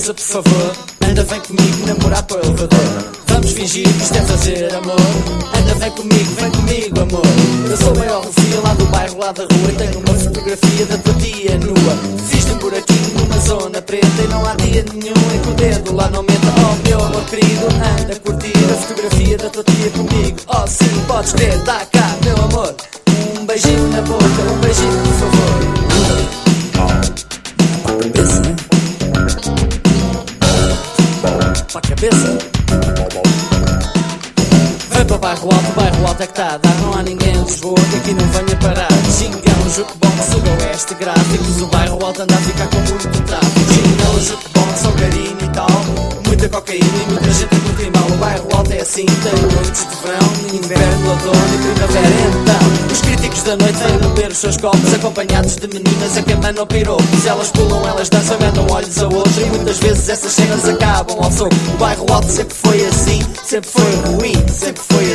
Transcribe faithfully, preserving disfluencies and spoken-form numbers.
Alta, por favor, anda vem comigo namorar para o elevador. Vamos fingir que isto é fazer amor. Anda vem comigo, vem comigo amor. Eu sou o maior Rufia lá do bairro, lá da rua, e tenho uma fotografia da tua tia nua. Fiz-te um buraquinho numa zona preta e não há dia nenhum em que o dedo lá não meta. Oh meu amor querido, anda a curtir a fotografia da tua tia comigo. Oh sim, podes crer, dá cá meu amor. Um beijinho na boca, um beijinho por favor. Para a cabeça, né? Para a cabeça. Vem para o bairro alto, o bairro alto é que está a dar. Não há ninguém em Lisboa que aqui não venha parar. Xingão, jukebox, o oeste gráficos. O bairro alto anda a ficar com muito tráfico. Xingão, jukebox, algarinho e tal. Muita cocaína e muita gente a curtir mal. O bairro alto é assim, tem noites de verão, inverno, outono e primavera. Então, os críticos da noite vêm beber os seus copos, acompanhados de meninas a quem mandam piropos. Elas pulam, elas dançam, mandam olhos a outro, e muitas vezes essas cenas acabam ao soco. O bairro alto sempre foi assim, sempre foi ruim, sempre foi